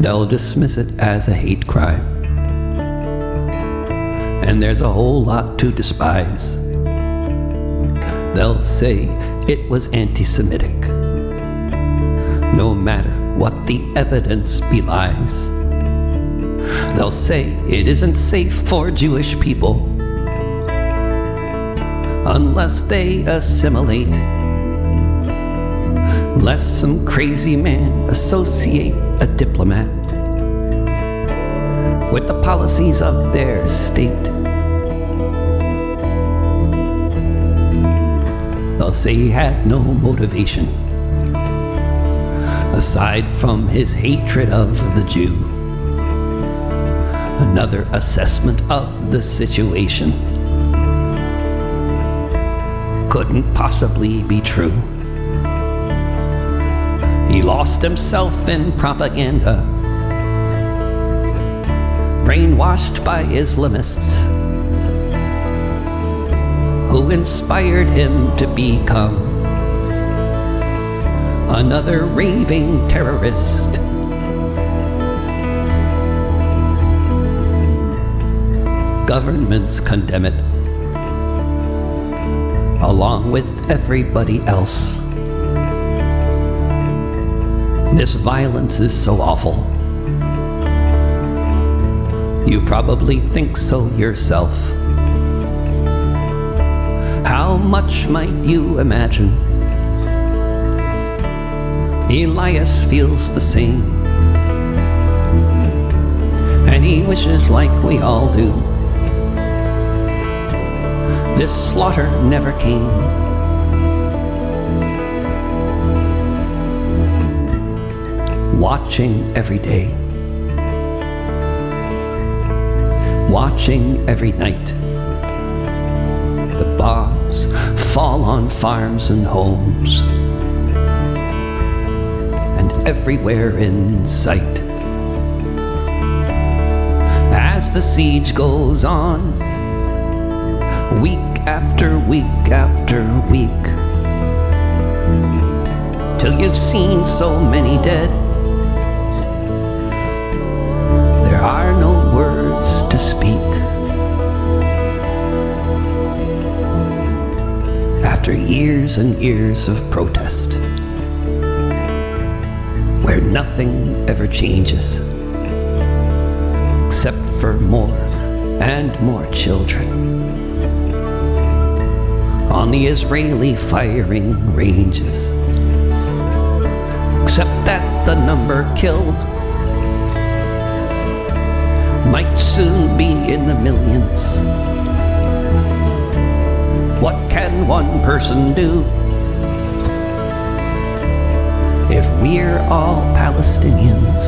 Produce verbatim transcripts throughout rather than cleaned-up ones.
They'll dismiss it as a hate crime. And there's a whole lot to despise. They'll say it was anti-Semitic, no matter what the evidence belies. They'll say it isn't safe for Jewish people unless they assimilate, lest some crazy man associate a diplomat with the policies of their state. They'll say he had no motivation aside from his hatred of the Jew. Another assessment of the situation couldn't possibly be true. He lost himself in propaganda, brainwashed by Islamists who inspired him to become another raving terrorist. Governments condemn it, along with everybody else. This violence is so awful. You probably think so yourself. How much might you imagine Elias feels the same, and he wishes, like we all do, this slaughter never came. Watching every day, watching every night, the bombs fall on farms and homes, and everywhere in sight. As the siege goes on, week after week after week, till you've seen so many dead, there are no words to speak. After years and years of protest, where nothing ever changes except for more and more children on the Israeli firing ranges, except that the number killed might soon be in the millions. What can one person do if we're all Palestinians?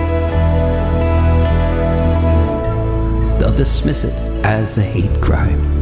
They'll dismiss it as a hate crime.